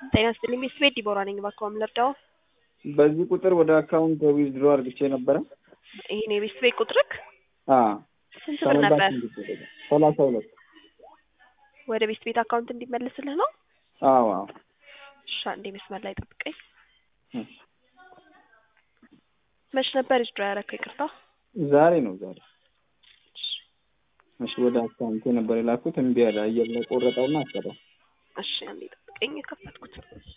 ጤና ይስጥልኝ ቤት ዲቦራ ነኝ ባካውም ለርዳው በዚህ ቁጥር ወደ አካውንት ዊዝድሮ አድርግቼ ነበር። ይሄ ነው ቤት ቁጥርክ? ስንት ብር ነበር? 32 ወደ ቤት አካውንት እንዲመለስልህ ነው? አዎ። እሺ አንዴ መስመር ላይ ጠብቀኝ። መች ነበር ዊዝድሮ ያደረከው? ይቅርታ ዛሬ ነው። እሺ ወደ አካውንት ነበር የላኩት እምቢ አለ። አየር ላይ ቆረጠውና አሰራው። እሺ አንዴ ጠብቀኝ ከፈትኩት።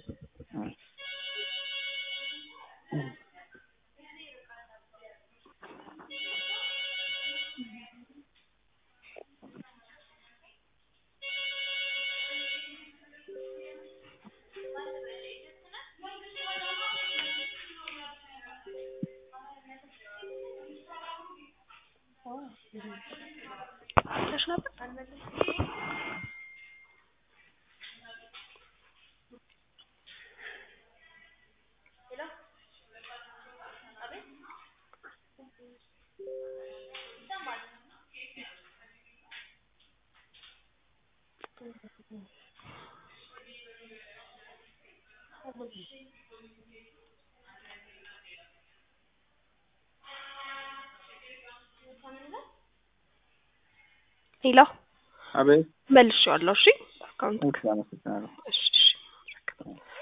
ሄሎ አቤት መልሼዋለሁ። እሺ አካውንት አመሰግናለሁ። እሺ